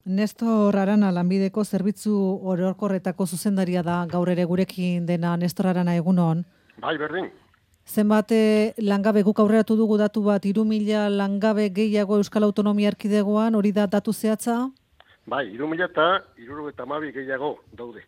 Nestor Arana lanbideko zerbitzu orokorretako zuzendaria da gaur ere gurekin dena. Nestor Arana, egunon. Bai, berdin. Zenbat langabe guk aurreratu dugu datu bat, 3.000 langabe gehiago Euskal Autonomia Erkidegoan, hori da datu zehatza? Bai, 3.052 gehiago daude.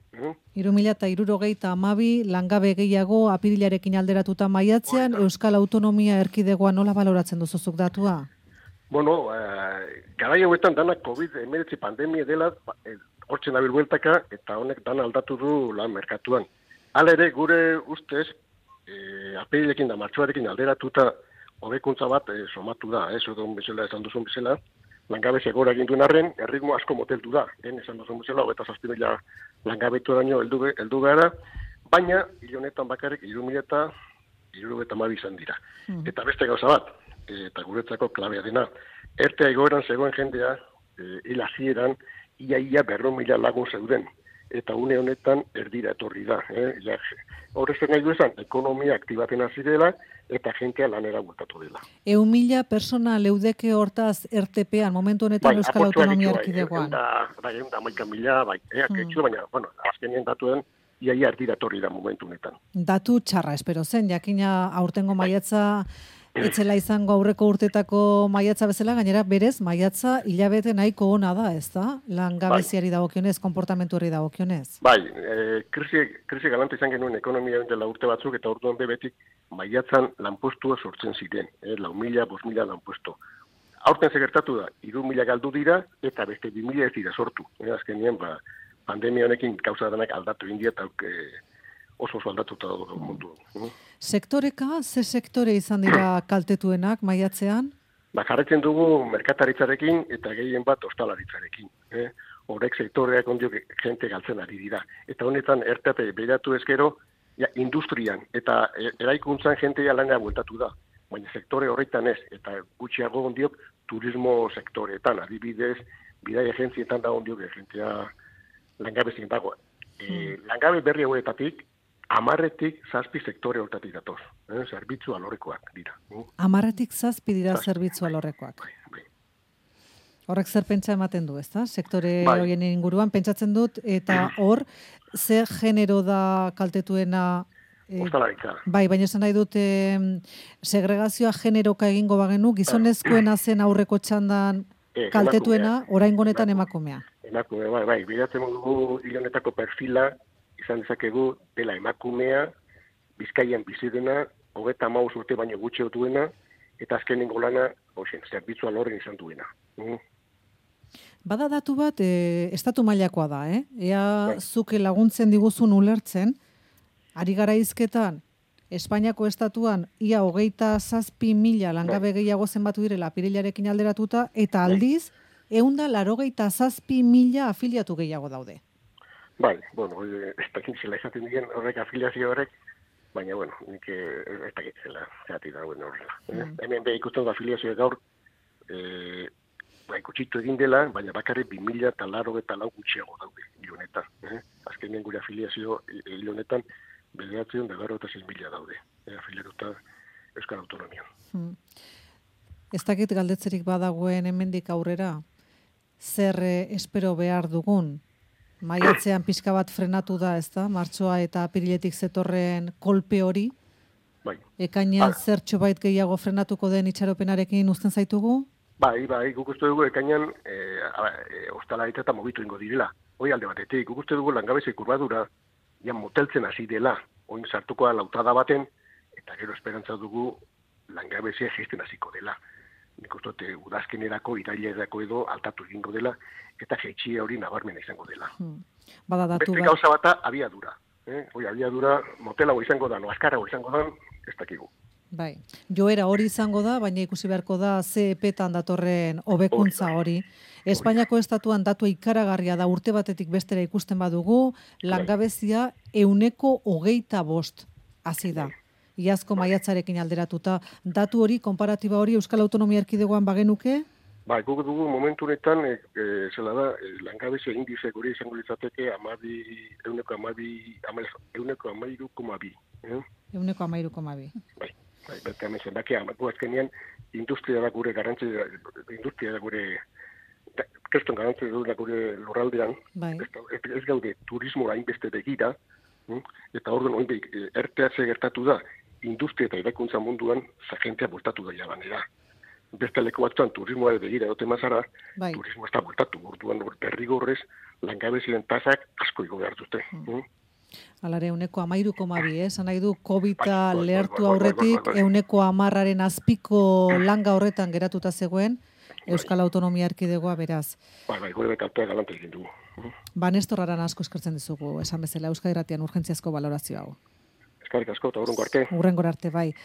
3.062 langabe gehiago apirilarekin alderatuta maiatzean, Euskal Autonomia Erkidegoan nola baloratzen duzuzuk datua? Bueno, garai hauetan dana COVID-19 pandemia dela, hortzen abil bueltaka, eta honek dana aldatu du lan merkatuan. Hala ere, gure ustez, apirilekin da martxoarekin alderatuta hobekuntza bat somatu da, esan duzun bezala, langabezia gora egin duen arren, erritmo asko moteldu da, esan duzun bezala, 27.000 langabetu daño heldu gara, baina, hil honetan bakarrik, 3.052 izan dira. Eta beste gauza bat, eta guretzako klabea dena, ertea egoeran zegoen jendea, hil hasieran, ia 200.000 lagun zeuden, eta une honetan erdira etorri da. Horrezak nahi duezan, ekonomia aktibaten hasi dela, eta jentea lanera bultatu dela. 1.000 persona leudeke hortaz RTP-an, momentu honetan Euskal Autonomia Erkidegoan. Bai, 11.000, baina, bueno, azkenien datuen, ia erdira etorri da momentu honetan. Datu txarra, espero zen, jakina aurtengo maiatza etzela izango aurreko urtetako maiatza bezala, gainera berez maiatza hilabete nahiko ona da, ez da? Langabeziari dagokionez, konportamentu hori dagokionez. Bai, krisi galanta izan genuen ekonomia dela urte batzuk, eta orduan bebetik maiatzan lanpostua sortzen ziren, 4.000, 5.000 lanpostu. Aurten segertatu da, 3.000 galdu dira, eta beste 2.000 ez dira sortu. Azkenean, pandemia honekin kauza denak aldatu india, eta oso aldatuta dago mundu. Sektoreka, ze sektore izan dira kaltetuenak maiatzean? Jarretzen dugu merkataritzarekin eta gehien bat ostalaritzarekin. Horrek sektoreak ondiok jente galtzen ari dira. Eta honetan ertate behiratu ezkero, industrian eta eraikuntzan jentea lanera bueltatu da. Baina sektore horretan ez, eta gutxiago ondiok turismo sektoreetan, adibidez, bidai agentzietan da ondiok jentea langabezien dago. Langabe berri hauetatik, 10-7 sektore hortatik datoz. Zerbitzu alorrekoak dira. 10-7 dira zerbitzu alorrekoak. Bai. Horrek zer pentsa ematen du, ezta? Sektore horien inguruan pentsatzen dut, eta hor, zer genero da kaltetuena? Ostalaritza. Bai, baina esan nahi dut, segregazioa generoka egingo bagenu, gizonezkoena zen aurreko txandan kaltetuena, oraingo honetan emakumea. Emakumea, bai, bilatzen dugu hilonetako perfila, izan dezakegu dela emakumea, Bizkaian bizi dena, 35 urte baino gutxi duena, eta azkenengo lana, zerbitzu alorren izan duena. Bada datu bat, estatu mailakoa da, Ea zuke laguntzen diguzun ulertzen, ari gara hizketan, Espainiako estatuan ia 27.000 langabe gehiago zenbatu direla apirilarekin alderatuta, eta aldiz, 187.000 afiliatu gehiago daude. Bai, bueno, ez dakit zela izaten diren horrek afiliazio horrek, baina, bueno, nik ez dakit zela zehati dagoen horrela. Hemen ikusten da afiliazioa gaur, ikutsitu egin dela, baina bakarrik 2.084 gutxiago daude hil honetan. Azkenean gure afiliazio hil honetan, 956.000 daude, afiliatuta Euskal Autonomian. Ez dakit galdetzerik badagoen hemendik aurrera, zer espero behar dugun? Maiatzean pixka bat frenatu da, ez da? Martxoa eta apiriletik zetorren kolpe hori? Bai. Ekainean zertxo bait gehiago frenatuko den itxaropenarekin uzten zaitugu? Bai, guk uste dugu ekainean ostalaritza eta mobitu ingo direla. Hoi alde batetik, guk uste dugu langabezi kurbadura, moteltzen hasi dela, oin sartuko da lautada baten, eta gero esperantza dugu langabezia jeisten hasiko dela. Nik uste dute udazkenerako, irailerako edo altatu egingo dela, eta jeitxia hori nabarmena izango dela. Bada datu beste gauza bata abiadura. Abiadura motelago izango da, azkarrago izango da, ez dakigu. Bai, joera hori izango da, baina ikusi beharko da CEP-tan datorren hobekuntza hori. Espainiako estatuan datu ikaragarria da urte batetik bestera ikusten badugu, langabezia 125 hasi da. Iazko maiatzarekin alderatuta. Datu hori, konparatiba hori Euskal Autonomia Erkidegoan bagenuke? Bai, guk dugu momentu honetan, zela da, langabezia indize gure izango litzateke 113,2. 113,2. Bai, bete hemen zenbakia, azkenean industria da gure garrantzi, industria da gure kriston garantzi duela gure lurraldean, Bai. ez gaude turismoa hainbeste begira, eta orduan oin erteatze gertatu da, industria eta erakuntza munduan zagentea bultatu da jabanera. Beste leku batzuan turismoa begira dote mazara, Bai. turismoa ez da bultatu, orduan derrigorrez langabezien tasak asko igo behar dute. Alare, 13,2, esan nahi du, COVID-a Bai, lehertu bai, aurretik, bai. 10% azpiko langa horretan geratuta zegoen, Euskal Autonomia Erkidegoa beraz. Bai, gure kaltea galante egin dugu. Nestor Arana asko eskertzen dizugu, esan bezala, Euskadi Irratian urgentziazko balorazio hau. Eskerrik asko, eta hurrengo arte. Hurrengora arte, bai.